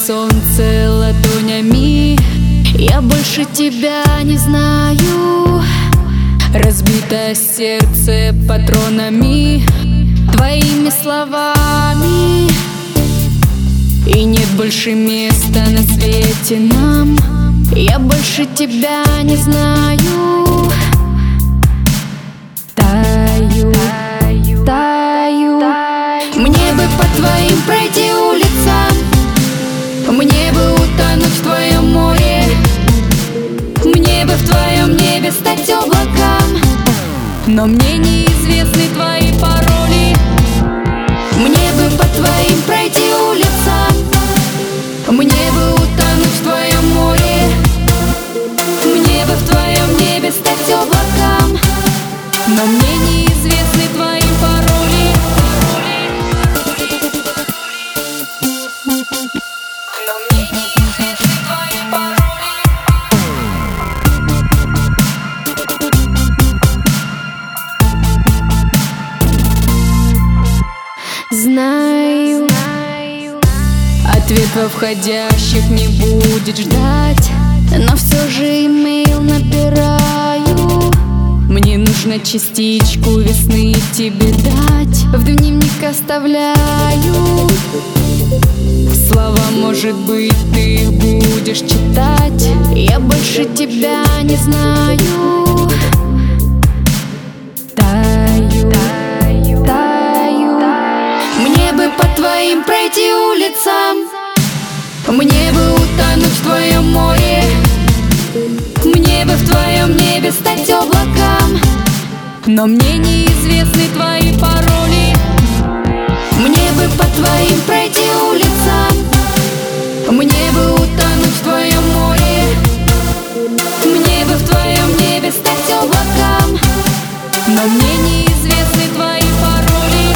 солнце ладонями. Я больше тебя не знаю. Разбито сердце патронами, твоими словами. И нет больше места на свете нам. Я больше тебя не знаю. Таю, таю. Мне бы по твоим пройти улицам, мне бы утонуть в твоем море, мне бы в твоем небе стать облаком. Но мне неизвестны твои пароли. Мне бы по твоим пройти улицам, мне бы утонуть в твоем море, мне бы в твоем небе стать облаком. Но мне неизвестны твои пароли. Но мне неизвестны твои пароли. Знаю, ответ во входящих не будет ждать, но все же имейл набираю. Мне нужно частичку весны тебе дать, в дневник оставляю слова, может быть, ты их будешь читать. Я больше тебя не знаю. Таю, таю, таю. Мне бы по твоим пройти улицам, мне бы утонуть в твоем море, мне бы в твоем небе стать облаком. Но мне неизвестны твои пароли. Мне бы по твоим пройти улицам, мне бы